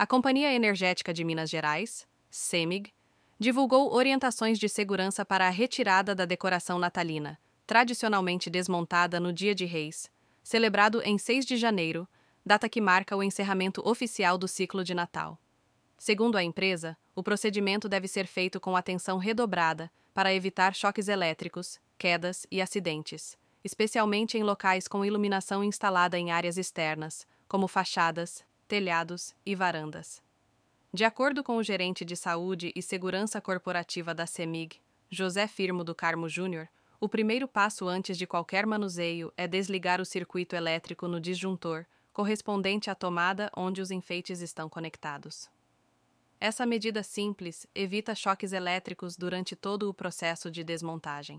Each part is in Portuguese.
A Companhia Energética de Minas Gerais, CEMIG, divulgou orientações de segurança para a retirada da decoração natalina, tradicionalmente desmontada no Dia de Reis, celebrado em 6 de janeiro, data que marca o encerramento oficial do ciclo de Natal. Segundo a empresa, o procedimento deve ser feito com atenção redobrada para evitar choques elétricos, quedas e acidentes, especialmente em locais com iluminação instalada em áreas externas, como fachadas, telhados e varandas. De acordo com o gerente de Saúde e Segurança Corporativa da CEMIG, José Firmo do Carmo Júnior, o primeiro passo antes de qualquer manuseio é desligar o circuito elétrico no disjuntor, correspondente à tomada onde os enfeites estão conectados. Essa medida simples evita choques elétricos durante todo o processo de desmontagem.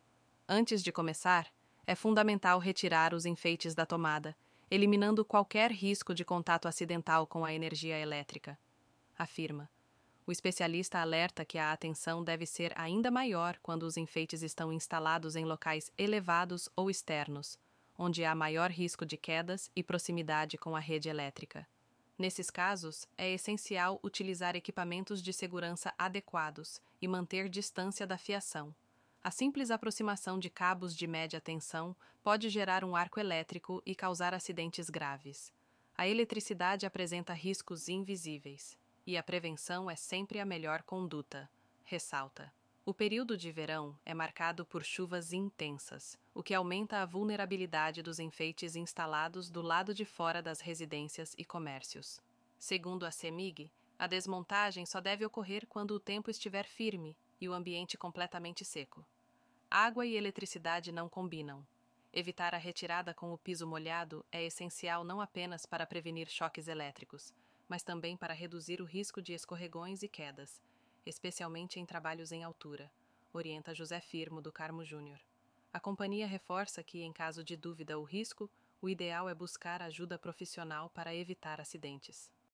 Antes de começar, é fundamental retirar os enfeites da tomada, eliminando qualquer risco de contato acidental com a energia elétrica, afirma. O especialista alerta que a atenção deve ser ainda maior quando os enfeites estão instalados em locais elevados ou externos, onde há maior risco de quedas e proximidade com a rede elétrica. Nesses casos, é essencial utilizar equipamentos de segurança adequados e manter distância da fiação. A simples aproximação de cabos de média tensão pode gerar um arco elétrico e causar acidentes graves. A eletricidade apresenta riscos invisíveis, e a prevenção é sempre a melhor conduta, ressalta. O período de verão é marcado por chuvas intensas, o que aumenta a vulnerabilidade dos enfeites instalados do lado de fora das residências e comércios. Segundo a CEMIG, a desmontagem só deve ocorrer quando o tempo estiver firme e o ambiente completamente seco. Água e eletricidade não combinam. Evitar a retirada com o piso molhado é essencial não apenas para prevenir choques elétricos, mas também para reduzir o risco de escorregões e quedas, especialmente em trabalhos em altura, orienta José Firmo do Carmo Júnior. A companhia reforça que, em caso de dúvida ou risco, o ideal é buscar ajuda profissional para evitar acidentes.